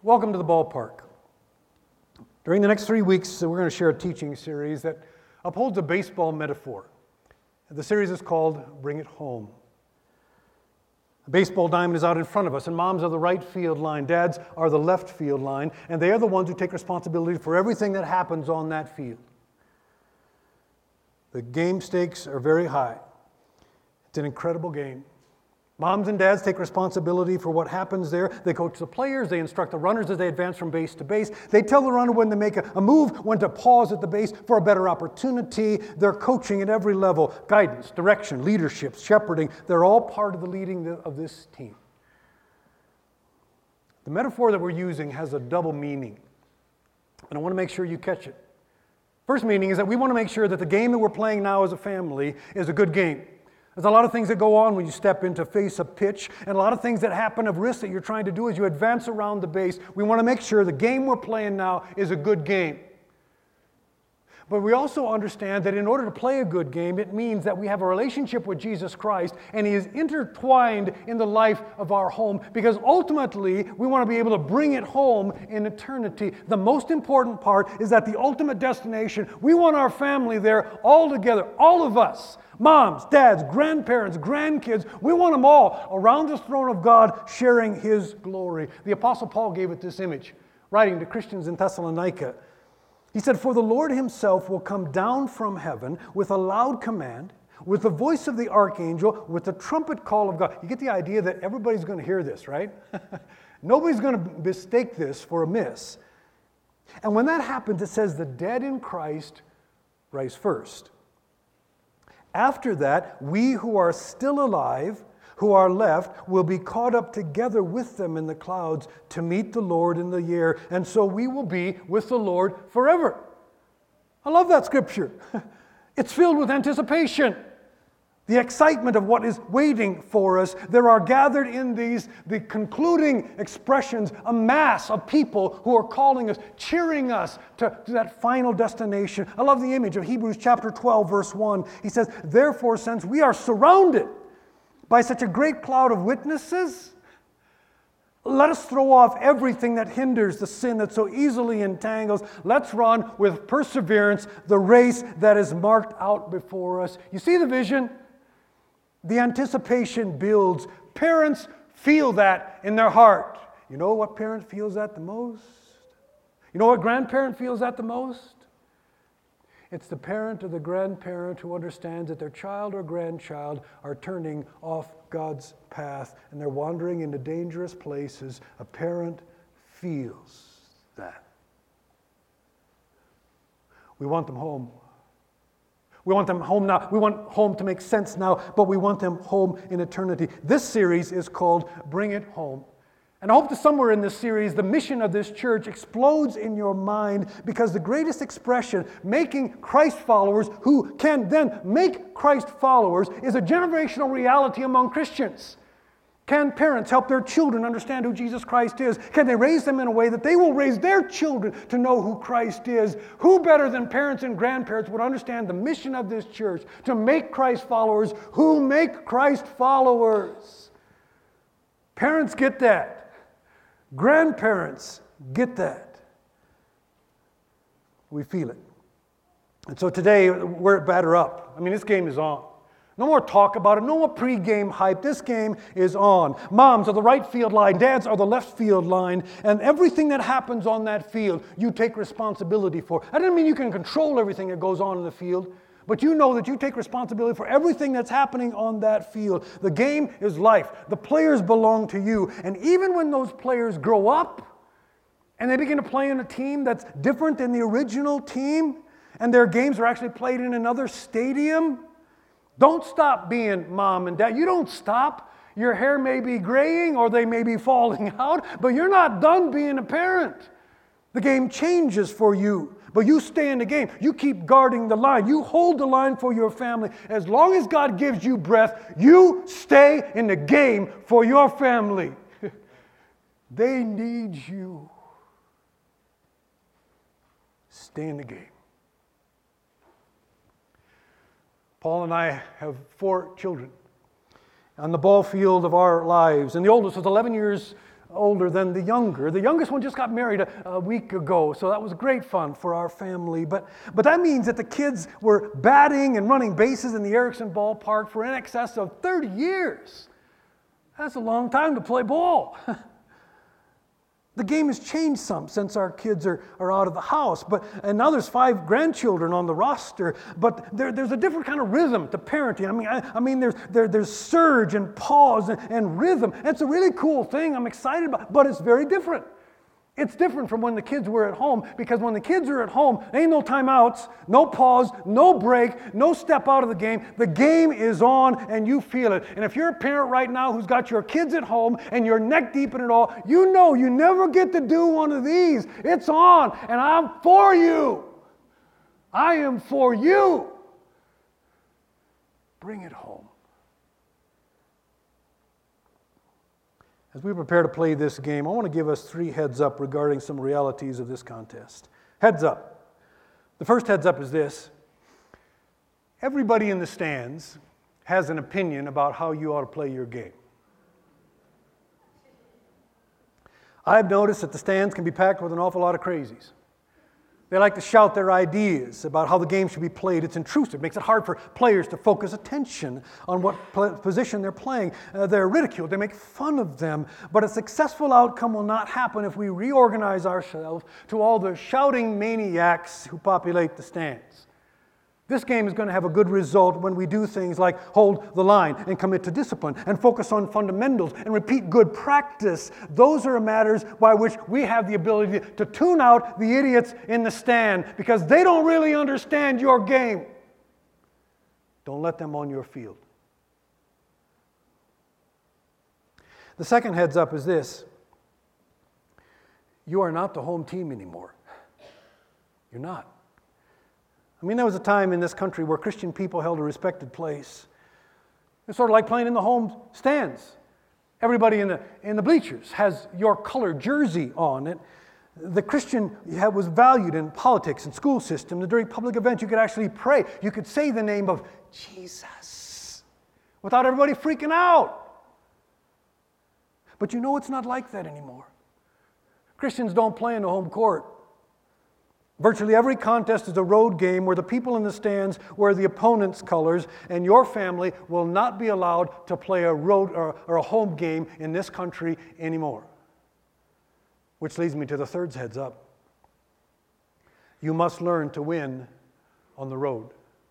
Welcome to the ballpark. During the next 3 weeks, we're going to share a teaching series that upholds a baseball metaphor. The series is called Bring It Home. The baseball diamond is out in front of us, and moms are the right field line, dads are the left field line, and they are the ones who take responsibility for everything that happens on that field. The game stakes are very high. It's an incredible game. Moms and dads take responsibility for what happens there. They coach the players. They instruct the runners as they advance from base to base. They tell the runner when to make a move, when to pause at the base for a better opportunity. They're coaching at every level. Guidance, direction, leadership, shepherding. They're all part of the leading of this team. The metaphor that we're using has a double meaning, and I want to make sure you catch it. First meaning is that we want to make sure that the game that we're playing now as a family is a good game. There's a lot of things that go on when you step in to face a pitch, and a lot of things that happen of risk that you're trying to do as you advance around the base. We want to make sure the game we're playing now is a good game. But we also understand that in order to play a good game, it means that we have a relationship with Jesus Christ, and He is intertwined in the life of our home, because ultimately we want to be able to bring it home in eternity. The most important part is that the ultimate destination, we want our family there all together, all of us. Moms, dads, grandparents, grandkids, we want them all around the throne of God sharing His glory. The Apostle Paul gave it this image, writing to Christians in Thessalonica. He said, "For the Lord Himself will come down from heaven with a loud command, with the voice of the archangel, with the trumpet call of God." You get the idea that everybody's going to hear this, right? Nobody's going to mistake this for a miss. And when that happens, it says the dead in Christ rise first. After that, we who are still alive, who are left, will be caught up together with them in the clouds to meet the Lord in the air, and so we will be with the Lord forever. I love that scripture. It's filled with anticipation, the excitement of what is waiting for us. There are gathered in these, the concluding expressions, a mass of people who are calling us, cheering us to that final destination. I love the image of Hebrews chapter 12, verse 1. He says, "Therefore, since we are surrounded by such a great cloud of witnesses, let us throw off everything that hinders, the sin that so easily entangles. Let's run with perseverance the race that is marked out before us." You see the vision? The anticipation builds. Parents feel that in their heart. You know what parent feels that the most? You know what grandparent feels that the most? It's the parent or the grandparent who understands that their child or grandchild are turning off God's path and they're wandering into dangerous places. A parent feels that. We want them home. We want them home now. We want home to make sense now, but we want them home in eternity. This series is called Bring It Home. And I hope that somewhere in this series, the mission of this church explodes in your mind, because the greatest expression, making Christ followers who can then make Christ followers, is a generational reality among Christians. Can parents help their children understand who Jesus Christ is? Can they raise them in a way that they will raise their children to know who Christ is? Who better than parents and grandparents would understand the mission of this church to make Christ followers who make Christ followers? Parents get that. Grandparents get that. We feel it. And so today, we're at batter up. I mean, this game is on. No more talk about it. No more pre-game hype. This game is on. Moms are the right field line. Dads are the left field line. And everything that happens on that field, you take responsibility for. That doesn't mean you can control everything that goes on in the field, but you know that you take responsibility for everything that's happening on that field. The game is life. The players belong to you. And even when those players grow up and they begin to play in a team that's different than the original team, and their games are actually played in another stadium, don't stop being mom and dad. You don't stop. Your hair may be graying or they may be falling out, but you're not done being a parent. The game changes for you, but you stay in the game. You keep guarding the line. You hold the line for your family. As long as God gives you breath, you stay in the game for your family. They need you. Stay in the game. Paul and I have 4 children on the ball field of our lives. And the oldest was 11 years older than the younger. The youngest one just got married a week ago, so that was great fun for our family. But that means that the kids were batting and running bases in the Erickson ballpark for in excess of 30 years. That's a long time to play ball. The game has changed some since our kids are out of the house, and now there's 5 grandchildren on the roster, but there's a different kind of rhythm to parenting. I mean there's surge and pause and rhythm. It's a really cool thing I'm excited about, but it's very different. It's different from when the kids were at home, because when the kids are at home, there ain't no timeouts, no pause, no break, no step out of the game. The game is on and you feel it. And if you're a parent right now who's got your kids at home and you're neck deep in it all, you know you never get to do one of these. It's on and I'm for you. I am for you. Bring it home. As we prepare to play this game, I want to give us 3 heads up regarding some realities of this contest. Heads up. The first heads up is this. Everybody in the stands has an opinion about how you ought to play your game. I've noticed that the stands can be packed with an awful lot of crazies. They like to shout their ideas about how the game should be played. It's intrusive. It makes it hard for players to focus attention on what position they're playing. They're ridiculed. They make fun of them. But a successful outcome will not happen if we reorganize ourselves to all the shouting maniacs who populate the stands. This game is going to have a good result when we do things like hold the line and commit to discipline and focus on fundamentals and repeat good practice. Those are matters by which we have the ability to tune out the idiots in the stand because they don't really understand your game. Don't let them on your field. The second heads up is this. You are not the home team anymore. You're not. I mean, there was a time in this country where Christian people held a respected place. It's sort of like playing in the home stands. Everybody in the bleachers has your colored jersey on it. The Christian was valued in politics and school system. And during public events, you could actually pray. You could say the name of Jesus without everybody freaking out. But you know it's not like that anymore. Christians don't play in the home court. Virtually every contest is a road game where the people in the stands wear the opponent's colors, and your family will not be allowed to play a road or a home game in this country anymore. Which leads me to the third heads up. You must learn to win on the road.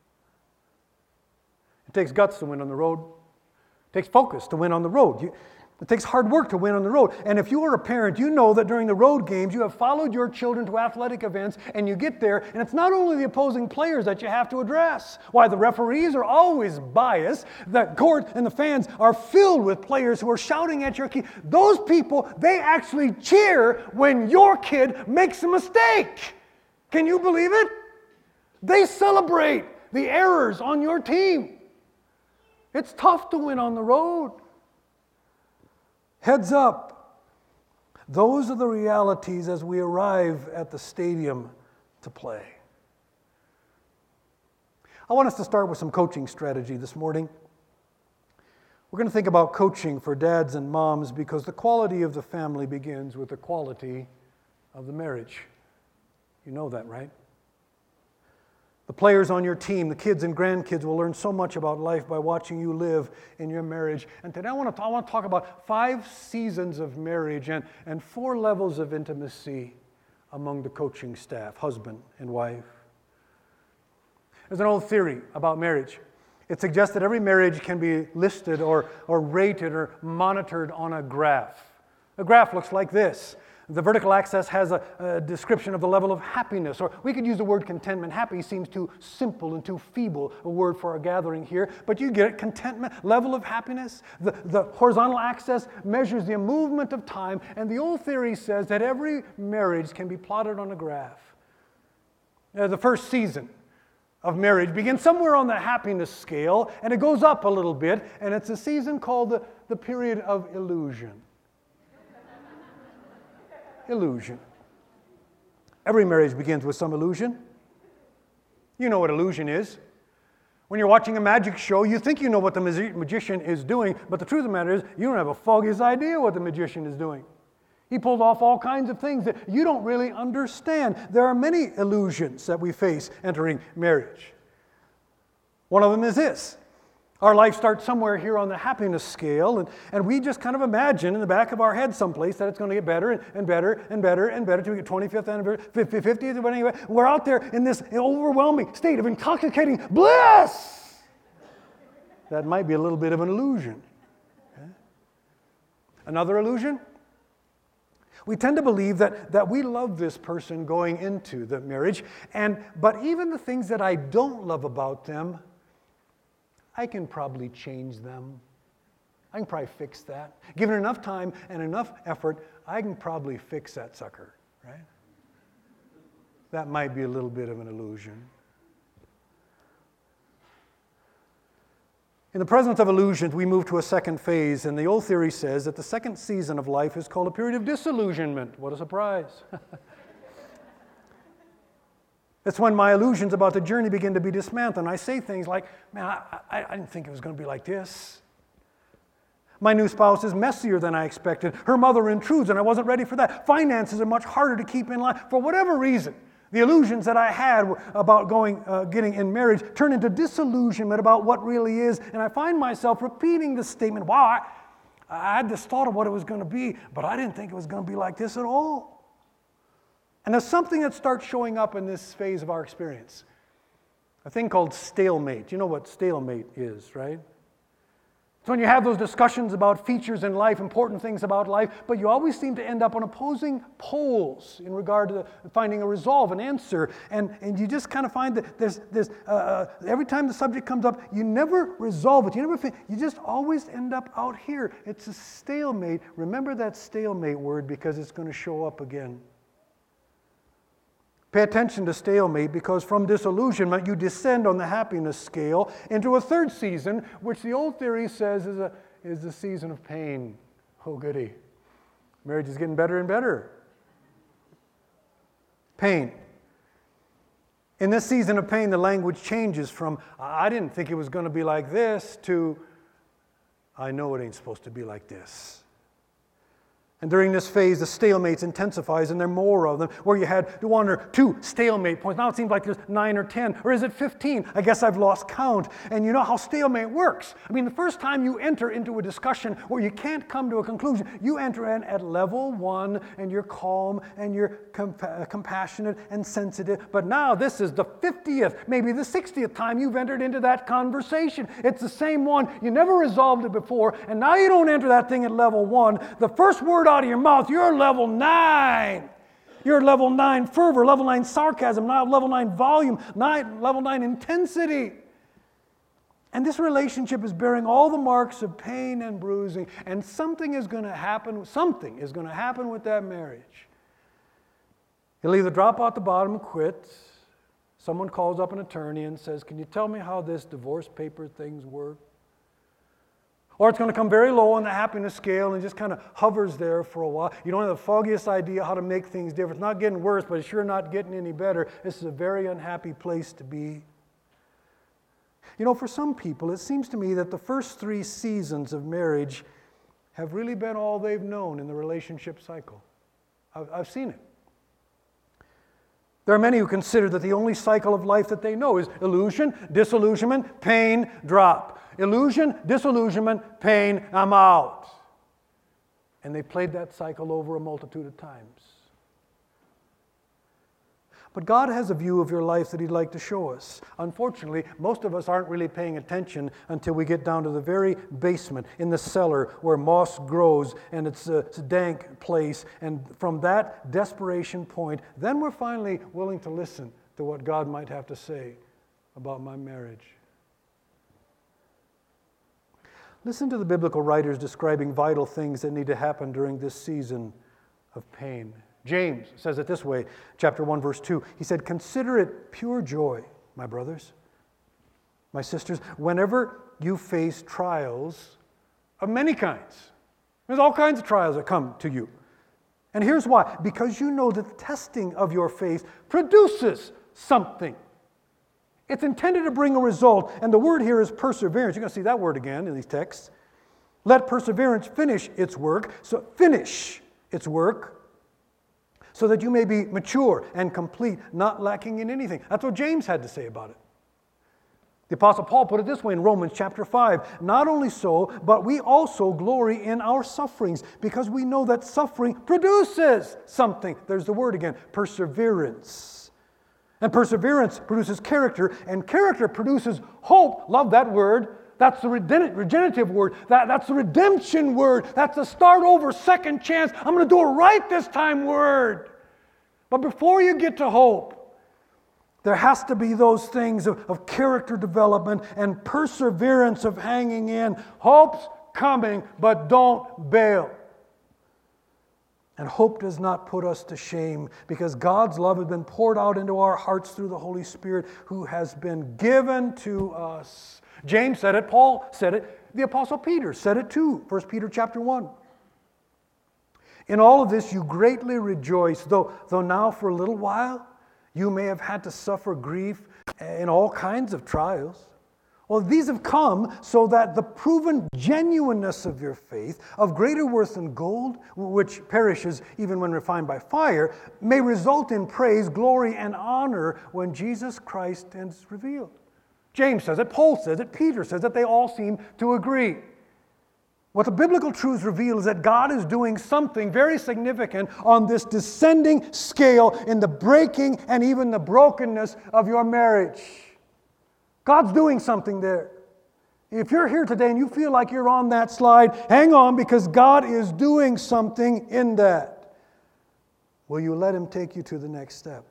It takes guts to win on the road. It takes focus to win on the road. It takes hard work to win on the road. And if you are a parent, you know that during the road games, you have followed your children to athletic events, and you get there, and it's not only the opposing players that you have to address. Why, the referees are always biased. The court and the fans are filled with players who are shouting at your kid. Those people, they actually cheer when your kid makes a mistake. Can you believe it? They celebrate the errors on your team. It's tough to win on the road. Heads up. Those are the realities as we arrive at the stadium to play. I want us to start with some coaching strategy this morning. We're going to think about coaching for dads and moms because the quality of the family begins with the quality of the marriage. You know that, right? The players on your team, the kids and grandkids will learn so much about life by watching you live in your marriage. And today I want to talk about 5 seasons of marriage and 4 levels of intimacy among the coaching staff, husband and wife. There's an old theory about marriage. It suggests that every marriage can be listed or rated or monitored on a graph. A graph looks like this. The vertical axis has a description of the level of happiness, or we could use the word contentment. Happy seems too simple and too feeble a word for our gathering here, but you get it, contentment, level of happiness. The horizontal axis measures the movement of time, and the old theory says that every marriage can be plotted on a graph. The first season of marriage begins somewhere on the happiness scale, and it goes up a little bit, and it's a season called the period of illusion. Illusion. Every marriage begins with some illusion. You know what illusion is. When you're watching a magic show, you think you know what the magician is doing, but the truth of the matter is, you don't have a foggiest idea what the magician is doing. He pulled off all kinds of things that you don't really understand. There are many illusions that we face entering marriage. One of them is this. Our life starts somewhere here on the happiness scale, and we just kind of imagine in the back of our head someplace that it's going to get better and better and better and better till we get 25th anniversary, 50th, anyway. We're out there in this overwhelming state of intoxicating bliss. That might be a little bit of an illusion. Okay? Another illusion? We tend to believe that we love this person going into the marriage, but even the things that I don't love about them, I can probably change them. I can probably fix that. Given enough time and enough effort, I can probably fix that sucker, right? That might be a little bit of an illusion. In the presence of illusions, we move to a second phase, and the old theory says that the second season of life is called a period of disillusionment. What a surprise. It's when my illusions about the journey begin to be dismantled, and I say things like, man, I didn't think it was going to be like this. My new spouse is messier than I expected. Her mother intrudes, and I wasn't ready for that. Finances are much harder to keep in line. For whatever reason, the illusions that I had about getting in marriage turn into disillusionment about what really is, and I find myself repeating this statement, wow, I had this thought of what it was going to be, but I didn't think it was going to be like this at all. And there's something that starts showing up in this phase of our experience. A thing called stalemate. You know what stalemate is, right? It's when you have those discussions about features in life, important things about life, but you always seem to end up on opposing poles in regard to finding a resolve, an answer. And you just kind of find that there's every time the subject comes up, you never resolve it. You just always end up out here. It's a stalemate. Remember that stalemate word because it's going to show up again. Pay attention to stalemate because from disillusionment you descend on the happiness scale into a third season, which the old theory says is a season of pain. Oh, goody. Marriage is getting better and better. Pain. In this season of pain, the language changes from, I didn't think it was going to be like this, to, I know it ain't supposed to be like this. And during this phase, the stalemates intensifies, and there are more of them, where you had 1 or 2 stalemate points. Now it seems like there's 9 or 10, or is it 15? I guess I've lost count. And you know how stalemate works. I mean, the first time you enter into a discussion where you can't come to a conclusion, you enter in at level 1, and you're calm, and you're compassionate and sensitive. But now this is the 50th, maybe the 60th time you've entered into that conversation. It's the same one. You never resolved it before, and now you don't enter that thing at level 1. The first word out of your mouth, you're level 9. You're level 9 fervor, level 9 sarcasm, now level 9 volume, level 9 intensity. And this relationship is bearing all the marks of pain and bruising, and something is going to happen with that marriage. You'll either drop out the bottom and quit. Someone calls up an attorney and says, can you tell me how this divorce paper things work? Or it's going to come very low on the happiness scale and just kind of hovers there for a while. You don't have the foggiest idea how to make things different. It's not getting worse, but it's sure not getting any better. This is a very unhappy place to be. You know, for some people, it seems to me that the first 3 seasons of marriage have really been all they've known in the relationship cycle. I've seen it. There are many who consider that the only cycle of life that they know is illusion, disillusionment, pain, drop. Illusion, disillusionment, pain, I'm out. And they played that cycle over a multitude of times. But God has a view of your life that He'd like to show us. Unfortunately, most of us aren't really paying attention until we get down to the very basement, in the cellar where moss grows and it's a dank place. And from that desperation point, then we're finally willing to listen to what God might have to say about my marriage. Listen to the biblical writers describing vital things that need to happen during this season of pain. James says it this way, chapter 1, verse 2. He said, consider it pure joy, my brothers, my sisters, whenever you face trials of many kinds. There's all kinds of trials that come to you. And here's why. Because you know that the testing of your faith produces something. It's intended to bring a result, and the word here is perseverance. You're going to see that word again in these texts. Let perseverance finish its work. So finish its work, so that you may be mature and complete, not lacking in anything. That's what James had to say about it. The Apostle Paul put it this way in Romans chapter 5. Not only so, but we also glory in our sufferings, because we know that suffering produces something. There's the word again, perseverance. And perseverance produces character, and character produces hope. Love that word. That's the regenerative word. That's the redemption word. That's the start over, second chance. I'm going to do it right this time word. But before you get to hope, there has to be those things of character development and perseverance of hanging in. Hope's coming, but don't bail. And hope does not put us to shame, because God's love has been poured out into our hearts through the Holy Spirit who has been given to us. James said it, Paul said it, the Apostle Peter said it too, 1 Peter chapter 1. In all of this you greatly rejoice, though now for a little while you may have had to suffer grief in all kinds of trials. Well, these have come so that the proven genuineness of your faith, of greater worth than gold, which perishes even when refined by fire, may result in praise, glory, and honor when Jesus Christ is revealed. James says it, Paul says it, Peter says it, they all seem to agree. What the biblical truths reveal is that God is doing something very significant on this descending scale in the breaking and even the brokenness of your marriage. God's doing something there. If you're here today and you feel like you're on that slide, hang on, because God is doing something in that. Will you let Him take you to the next step?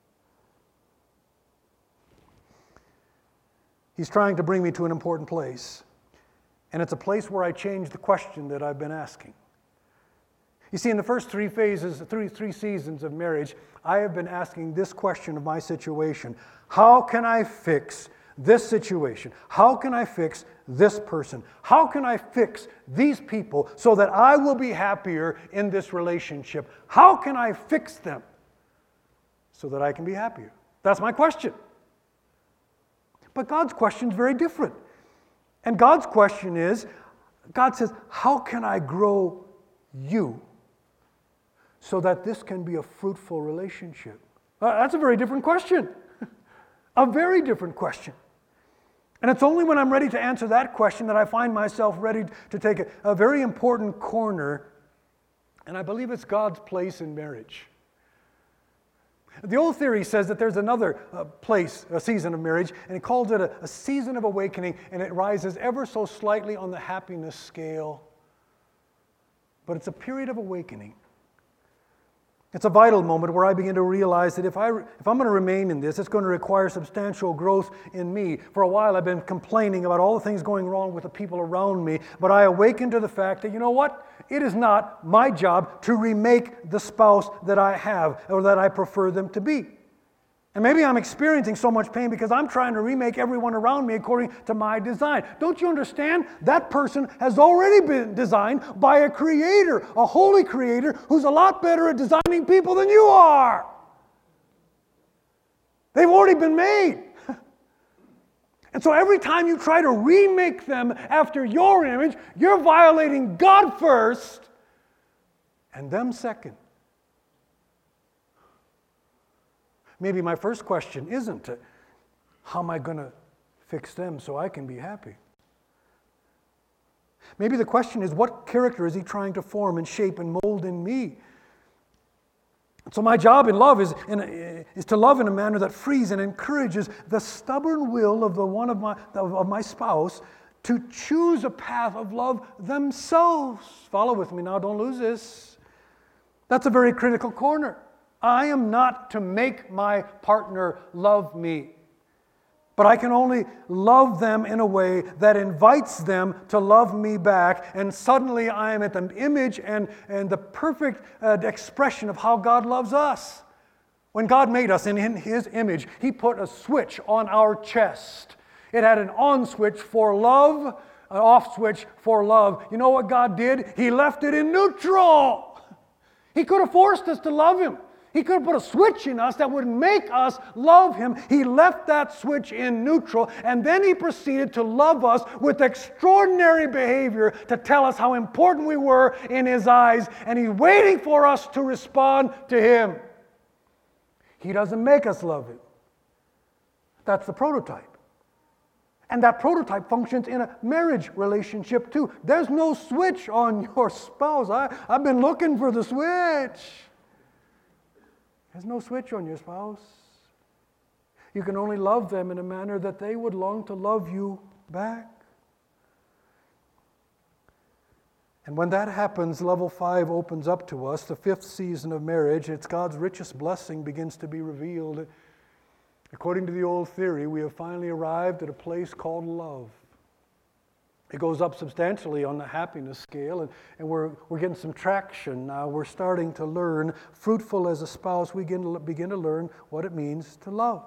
He's trying to bring me to an important place. And it's a place where I change the question that I've been asking. You see, in the first three seasons of marriage, I have been asking this question of my situation. How can I fix this situation? How can I fix this person? How can I fix these people so that I will be happier in this relationship? How can I fix them so that I can be happier? That's my question. But God's question is very different. And God's question is, God says, how can I grow you so that this can be a fruitful relationship? That's a very different question. A very different question. And it's only when I'm ready to answer that question that I find myself ready to take a very important corner, and I believe it's God's place in marriage. The old theory says that there's another place, a season of marriage, and it calls it a season of awakening, and it rises ever so slightly on the happiness scale. But it's a period of awakening. It's a vital moment where I begin to realize that if I'm going to remain in this, it's going to require substantial growth in me. For a while, I've been complaining about all the things going wrong with the people around me, but I awaken to the fact that, you know what? It is not my job to remake the spouse that I have or that I prefer them to be. And maybe I'm experiencing so much pain because I'm trying to remake everyone around me according to my design. Don't you understand? That person has already been designed by a creator, a holy creator, who's a lot better at designing people than you are. They've already been made. And so every time you try to remake them after your image, you're violating God first and them second. Maybe my first question isn't, how am I going to fix them so I can be happy? Maybe the question is, what character is He trying to form and shape and mold in me? So my job in love is to love in a manner that frees and encourages the stubborn will of my spouse to choose a path of love themselves. Follow with me now, don't lose this. That's a very critical corner. I am not to make my partner love me, but I can only love them in a way that invites them to love me back, and suddenly I am at the image and the perfect expression of how God loves us. When God made us in His image, He put a switch on our chest. It had an on switch for love, an off switch for love. You know what God did? He left it in neutral. He could have forced us to love Him. He could have put a switch in us that would make us love Him. He left that switch in neutral, and then He proceeded to love us with extraordinary behavior to tell us how important we were in His eyes, and He's waiting for us to respond to Him. He doesn't make us love Him. That's the prototype. And that prototype functions in a marriage relationship too. There's no switch on your spouse. I've been looking for the switch. There's no switch on your spouse. You can only love them in a manner that they would long to love you back. And when that happens, level 5 opens up to us. The 5th season of marriage, it's God's richest blessing begins to be revealed. According to the old theory, we have finally arrived at a place called love. It goes up substantially on the happiness scale, and we're getting some traction now. We're starting to learn, fruitful as a spouse, we begin to learn what it means to love.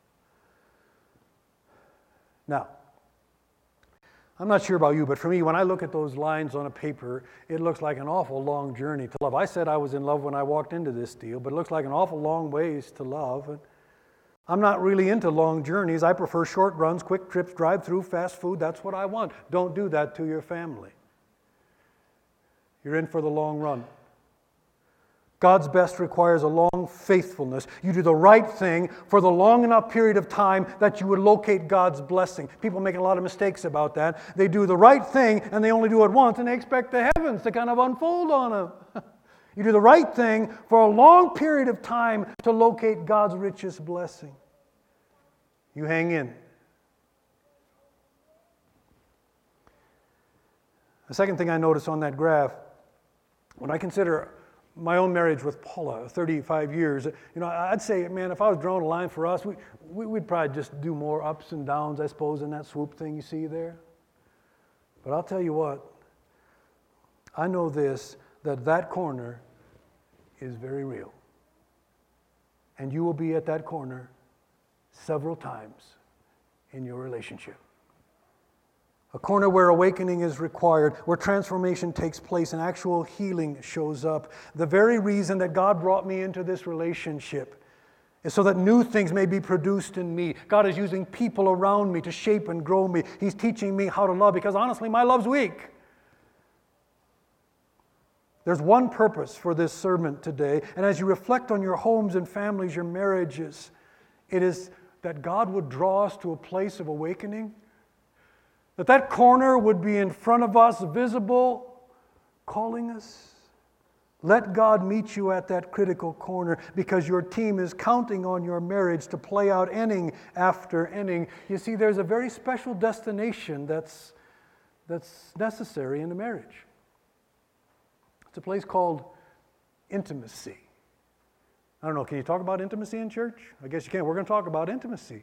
Now, I'm not sure about you, but for me, when I look at those lines on a paper, it looks like an awful long journey to love. I said I was in love when I walked into this deal, but it looks like an awful long ways to love. And I'm not really into long journeys. I prefer short runs, quick trips, drive-through, fast food. That's what I want. Don't do that to your family. You're in for the long run. God's best requires a long faithfulness. You do the right thing for the long enough period of time that you would locate God's blessing. People make a lot of mistakes about that. They do the right thing and they only do it once and they expect the heavens to kind of unfold on them. You do the right thing for a long period of time to locate God's richest blessing. You hang in. The second thing I notice on that graph, when I consider my own marriage with Paula, 35 years, I'd say, man, if I was drawing a line for us, we'd probably just do more ups and downs, I suppose, in that swoop thing you see there. But I'll tell you what, I know this, that corner is very real. And you will be at that corner several times in your relationship. A corner where awakening is required, where transformation takes place and actual healing shows up. The very reason that God brought me into this relationship is so that new things may be produced in me. God is using people around me to shape and grow me. He's teaching me how to love because honestly, my love's weak. There's one purpose for this sermon today, and as you reflect on your homes and families, your marriages, it is that God would draw us to a place of awakening, that corner would be in front of us, visible, calling us. Let God meet you at that critical corner because your team is counting on your marriage to play out inning after inning. You see, there's a very special destination that's necessary in a marriage. It's a place called intimacy. I don't know, can you talk about intimacy in church? I guess you can. We're going to talk about intimacy.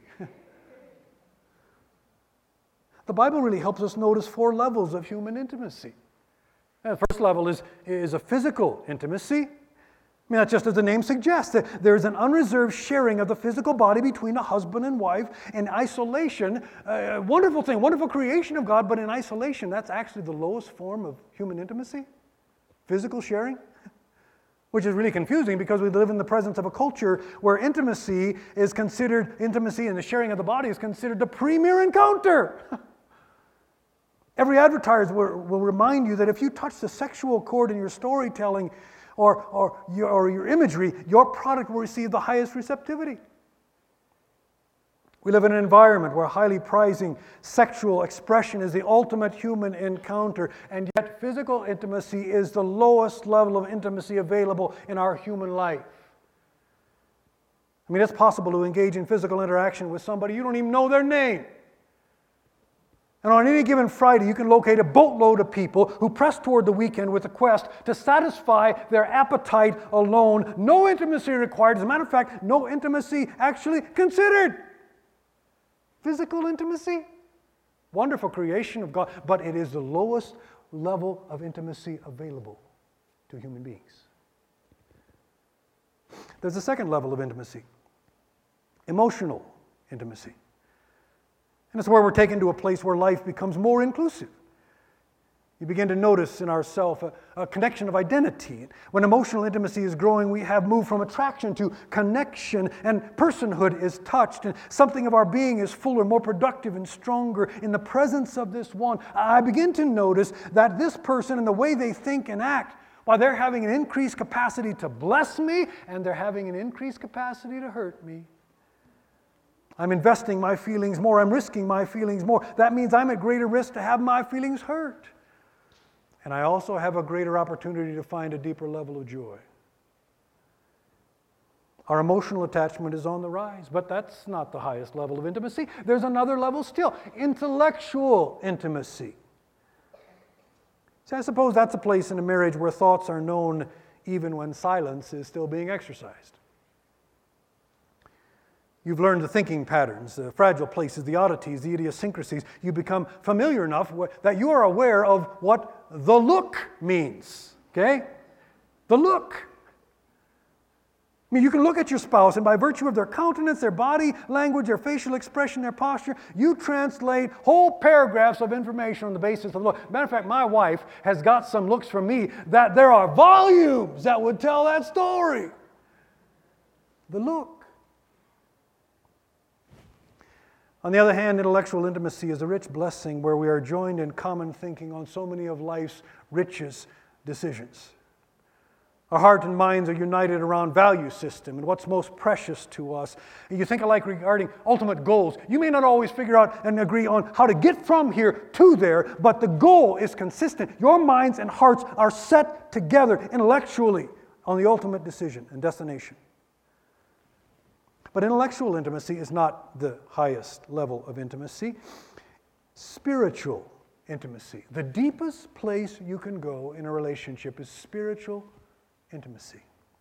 The Bible really helps us notice 4 levels of human intimacy. The first level is a physical intimacy. I mean, that's just as the name suggests. There's an unreserved sharing of the physical body between a husband and wife in isolation. A wonderful thing, wonderful creation of God, but in isolation, that's actually the lowest form of human intimacy. Physical sharing, which is really confusing because we live in the presence of a culture where intimacy and the sharing of the body is considered the premier encounter. Every advertiser will remind you that if you touch the sexual chord in your storytelling or your imagery, your product will receive the highest receptivity. We live in an environment where highly prizing sexual expression is the ultimate human encounter, and yet physical intimacy is the lowest level of intimacy available in our human life. I mean, it's possible to engage in physical interaction with somebody you don't even know their name. And on any given Friday, you can locate a boatload of people who press toward the weekend with a quest to satisfy their appetite alone. No intimacy required. As a matter of fact, no intimacy actually considered. Physical intimacy, wonderful creation of God, but it is the lowest level of intimacy available to human beings. There's a second level of intimacy, emotional intimacy. And it's where we're taken to a place where life becomes more inclusive. You begin to notice in ourself a connection of identity. When emotional intimacy is growing, we have moved from attraction to connection, and personhood is touched, and something of our being is fuller, more productive, and stronger in the presence of this one. I begin to notice that this person and the way they think and act, while they're having an increased capacity to bless me, and they're having an increased capacity to hurt me. I'm investing my feelings more. I'm risking my feelings more. That means I'm at greater risk to have my feelings hurt. And I also have a greater opportunity to find a deeper level of joy. Our emotional attachment is on the rise, but that's not the highest level of intimacy. There's another level still, intellectual intimacy. See, I suppose that's a place in a marriage where thoughts are known even when silence is still being exercised. You've learned the thinking patterns, the fragile places, the oddities, the idiosyncrasies. You become familiar enough that you are aware of what the look means, okay? The look. I mean, you can look at your spouse, and by virtue of their countenance, their body language, their facial expression, their posture, you translate whole paragraphs of information on the basis of the look. Matter of fact, my wife has got some looks from me that there are volumes that would tell that story. The look. On the other hand, intellectual intimacy is a rich blessing where we are joined in common thinking on so many of life's richest decisions. Our heart and minds are united around value system and what's most precious to us. And you think alike regarding ultimate goals. You may not always figure out and agree on how to get from here to there, but the goal is consistent. Your minds and hearts are set together intellectually on the ultimate decision and destination. But intellectual intimacy is not the highest level of intimacy. Spiritual intimacy. The deepest place you can go in a relationship is spiritual intimacy.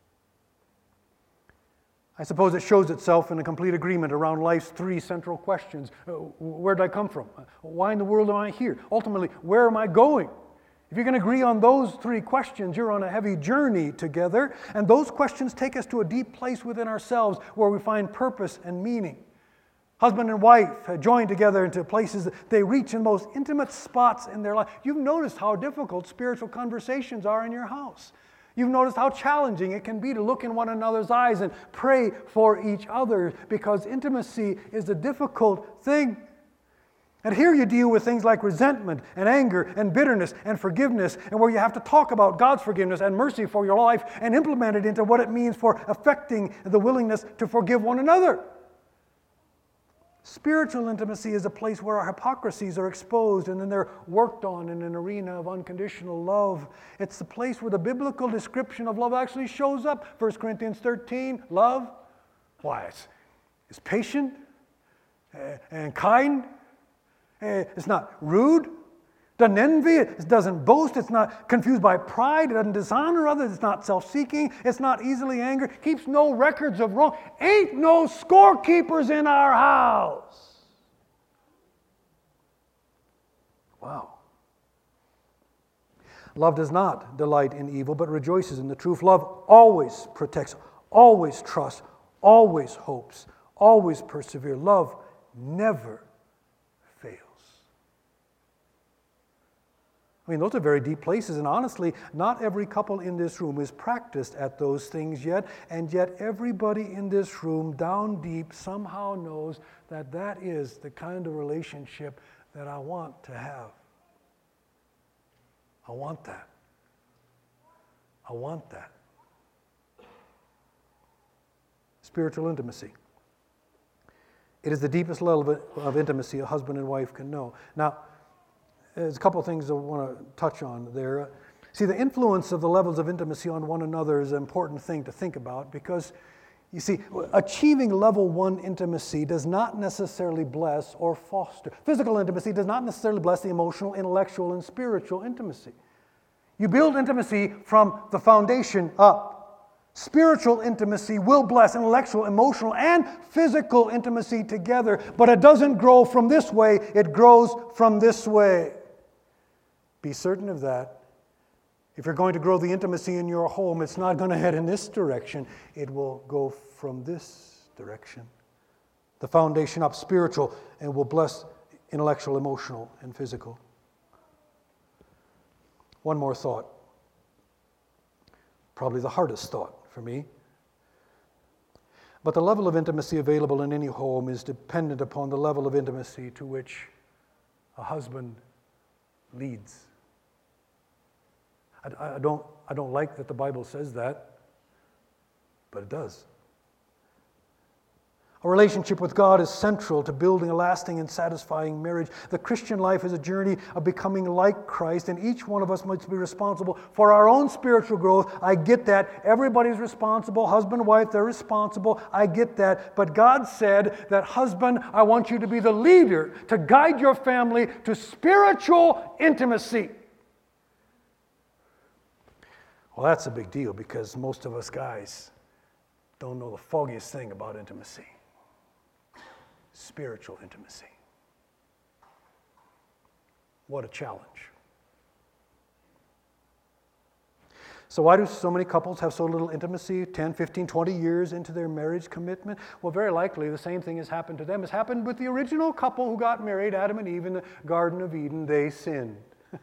I suppose it shows itself in a complete agreement around life's three central questions. Where did I come from? Why in the world am I here? Ultimately, where am I going? If you can agree on those three questions, you're on a heavy journey together, and those questions take us to a deep place within ourselves where we find purpose and meaning. Husband and wife join together into places that they reach in the most intimate spots in their life. You've noticed how difficult spiritual conversations are in your house. You've noticed how challenging it can be to look in one another's eyes and pray for each other, because intimacy is a difficult thing. And here you deal with things like resentment and anger and bitterness and forgiveness, and where you have to talk about God's forgiveness and mercy for your life and implement it into what it means for affecting the willingness to forgive one another. Spiritual intimacy is a place where our hypocrisies are exposed and then they're worked on in an arena of unconditional love. It's the place where the biblical description of love actually shows up. 1 Corinthians 13, love, why? It's patient and kind. It's not rude, doesn't envy, it doesn't boast, it's not confused by pride, it doesn't dishonor others, it's not self-seeking, it's not easily angered, keeps no records of wrong. Ain't no scorekeepers in our house. Wow. Love does not delight in evil, but rejoices in the truth. Love always protects, always trusts, always hopes, always perseveres. Love never fails. I mean, those are very deep places, and honestly, not every couple in this room is practiced at those things yet, and yet everybody in this room, down deep, somehow knows that that is the kind of relationship that I want to have. I want that. I want that. Spiritual intimacy. It is the deepest level of intimacy a husband and wife can know. Now, there's a couple of things I want to touch on there. See, the influence of the levels of intimacy on one another is an important thing to think about, because, you see, achieving level 1 intimacy does not necessarily bless or foster. Physical intimacy does not necessarily bless the emotional, intellectual, and spiritual intimacy. You build intimacy from the foundation up. Spiritual intimacy will bless intellectual, emotional, and physical intimacy together, but it doesn't grow from this way, it grows from this way. Be certain of that. If you're going to grow the intimacy in your home, it's not going to head in this direction. It will go from this direction. The foundation up, spiritual, and will bless intellectual, emotional, and physical. One more thought. Probably the hardest thought for me. But the level of intimacy available in any home is dependent upon the level of intimacy to which a husband leads. I don't like that the Bible says that, but it does. A relationship with God is central to building a lasting and satisfying marriage. The Christian life is a journey of becoming like Christ, and each one of us must be responsible for our own spiritual growth. I get that. Everybody's responsible. Husband, wife, they're responsible. I get that. But God said that, husband, I want you to be the leader, to guide your family to spiritual intimacy. Well, that's a big deal because most of us guys don't know the foggiest thing about intimacy. Spiritual intimacy. What a challenge. So why do so many couples have so little intimacy 10, 15, 20 years into their marriage commitment? Well, very likely the same thing has happened to them as happened with the original couple who got married, Adam and Eve, in the Garden of Eden. They sinned.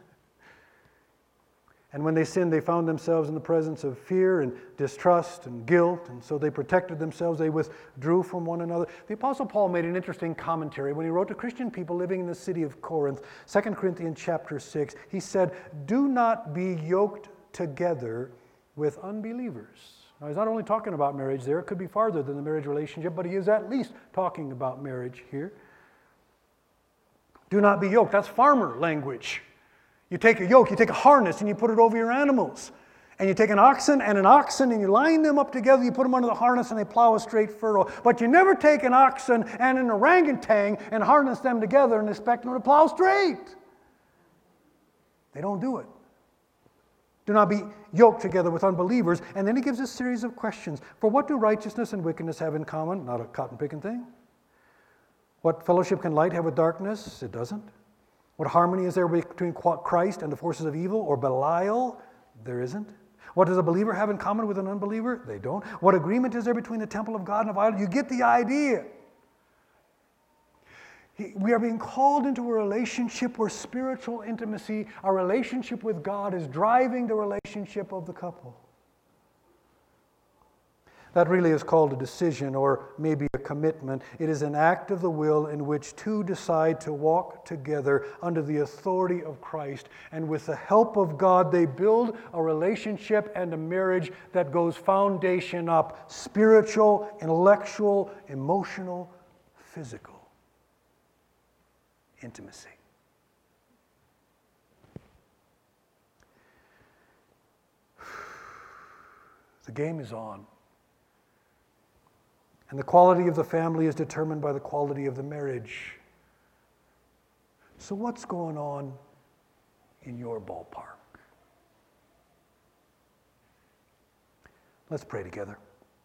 And when they sinned, they found themselves in the presence of fear and distrust and guilt, and so they protected themselves. They withdrew from one another. The Apostle Paul made an interesting commentary when he wrote to Christian people living in the city of Corinth, 2 Corinthians chapter 6. He said, "Do not be yoked together with unbelievers." Now, he's not only talking about marriage there. It could be farther than the marriage relationship, but he is at least talking about marriage here. Do not be yoked. That's farmer language. You take a yoke, you take a harness, and you put it over your animals. And you take an oxen, and you line them up together, you put them under the harness, and they plow a straight furrow. But you never take an oxen and an orangutan and harness them together and expect them to plow straight. They don't do it. Do not be yoked together with unbelievers. And then he gives a series of questions. For what do righteousness and wickedness have in common? Not a cotton-picking thing. What fellowship can light have with darkness? It doesn't. What harmony is there between Christ and the forces of evil, or Belial? There isn't. What does a believer have in common with an unbeliever? They don't. What agreement is there between the temple of God and of idol? You get the idea. We are being called into a relationship where spiritual intimacy, our relationship with God, is driving the relationship of the couple. That really is called a decision, or maybe a commitment. It is an act of the will in which two decide to walk together under the authority of Christ. And with the help of God, they build a relationship and a marriage that goes foundation up: spiritual, intellectual, emotional, physical intimacy. The game is on. And the quality of the family is determined by the quality of the marriage. So what's going on in your ballpark? Let's pray together.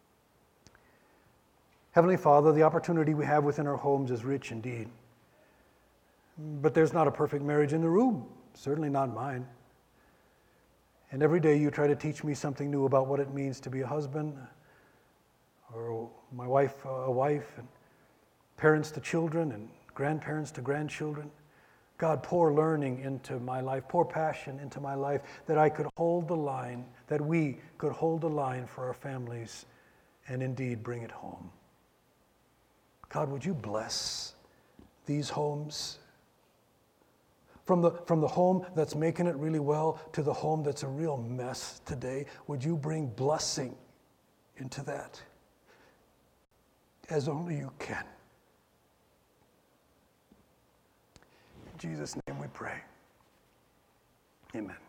Heavenly Father, the opportunity we have within our homes is rich indeed. But there's not a perfect marriage in the room, certainly not mine. And every day you try to teach me something new about what it means to be a husband, or my wife, a wife, and parents to children, and grandparents to grandchildren. God, pour learning into my life, pour passion into my life, that I could hold the line, that we could hold the line for our families, and indeed bring it home. God, would you bless these homes? From the home that's making it really well to the home that's a real mess today, would you bring blessing into that, as only you can. In Jesus' name we pray. Amen.